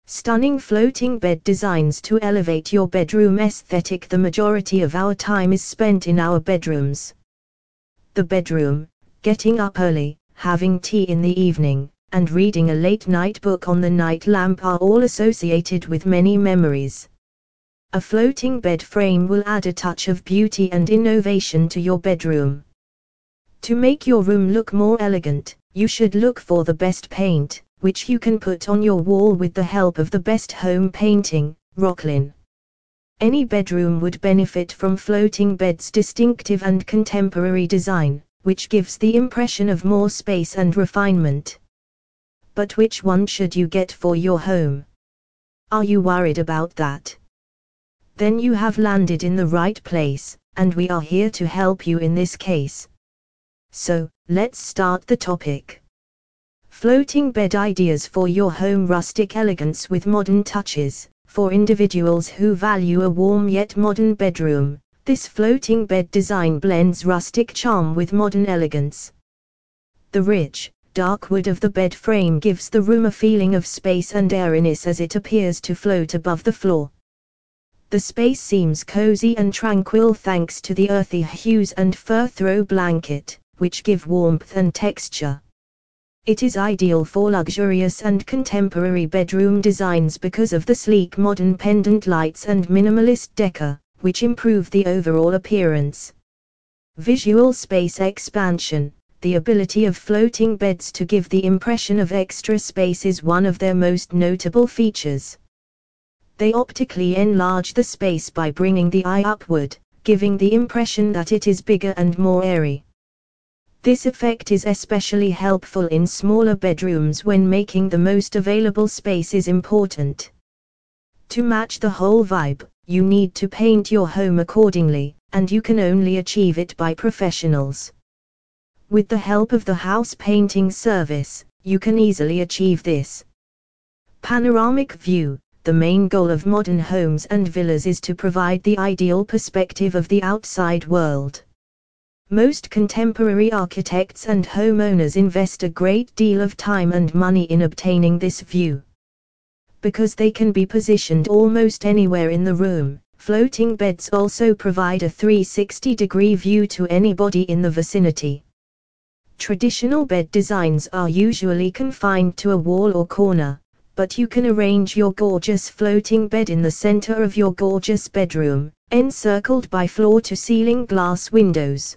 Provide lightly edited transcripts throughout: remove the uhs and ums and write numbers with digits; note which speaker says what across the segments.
Speaker 1: Stunning floating bed designs to elevate your bedroom aesthetic. The majority of our time is spent in our bedrooms. The bedroom, getting up early, having tea in the evening, and reading a late-night book on the night lamp are all associated with many memories. A floating bed frame will add a touch of beauty and innovation to your bedroom. To make your room look more elegant, you should look for the best paint, which you can put on your wall with the help of the best home painting, Rocklin. Any bedroom would benefit from floating bed's distinctive and contemporary design, which gives the impression of more space and refinement. But which one should you get for your home? Are you worried about that? Then you have landed in the right place, and we are here to help you in this case. So, let's start the topic. Floating bed ideas for your home. Rustic elegance with modern touches. For individuals who value a warm yet modern bedroom, this floating bed design blends rustic charm with modern elegance. The rich, dark wood of the bed frame gives the room a feeling of space and airiness as it appears to float above the floor. The space seems cozy and tranquil thanks to the earthy hues and fur throw blanket, which give warmth and texture. It is ideal for luxurious and contemporary bedroom designs because of the sleek modern pendant lights and minimalist decor, which improve the overall appearance. Visual space expansion. The ability of floating beds to give the impression of extra space is one of their most notable features. They optically enlarge the space by bringing the eye upward, giving the impression that it is bigger and more airy. This effect is especially helpful in smaller bedrooms when making the most available space is important. To match the whole vibe, you need to paint your home accordingly, and you can only achieve it by professionals. With the help of the house painting service, you can easily achieve this. Panoramic view. The main goal of modern homes and villas is to provide the ideal perspective of the outside world. Most contemporary architects and homeowners invest a great deal of time and money in obtaining this view. Because they can be positioned almost anywhere in the room, floating beds also provide a 360-degree view to anybody in the vicinity. Traditional bed designs are usually confined to a wall or corner, but you can arrange your gorgeous floating bed in the center of your gorgeous bedroom, encircled by floor-to-ceiling glass windows.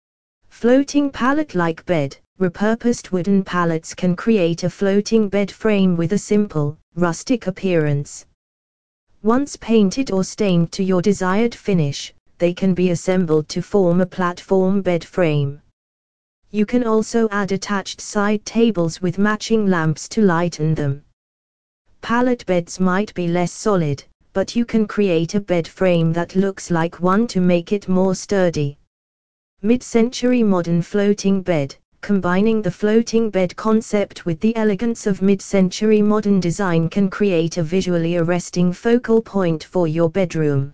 Speaker 1: Floating pallet-like bed. Repurposed wooden pallets can create a floating bed frame with a simple, rustic appearance. Once painted or stained to your desired finish, they can be assembled to form a platform bed frame. You can also add attached side tables with matching lamps to lighten them. Pallet beds might be less solid, but you can create a bed frame that looks like one to make it more sturdy. Mid-century modern floating bed. Combining the floating bed concept with the elegance of mid-century modern design can create a visually arresting focal point for your bedroom.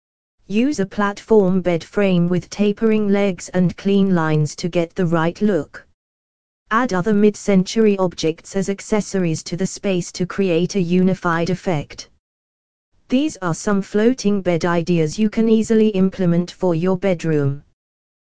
Speaker 1: Use a platform bed frame with tapering legs and clean lines to get the right look. Add other mid-century objects as accessories to the space to create a unified effect. These are some floating bed ideas you can easily implement for your bedroom.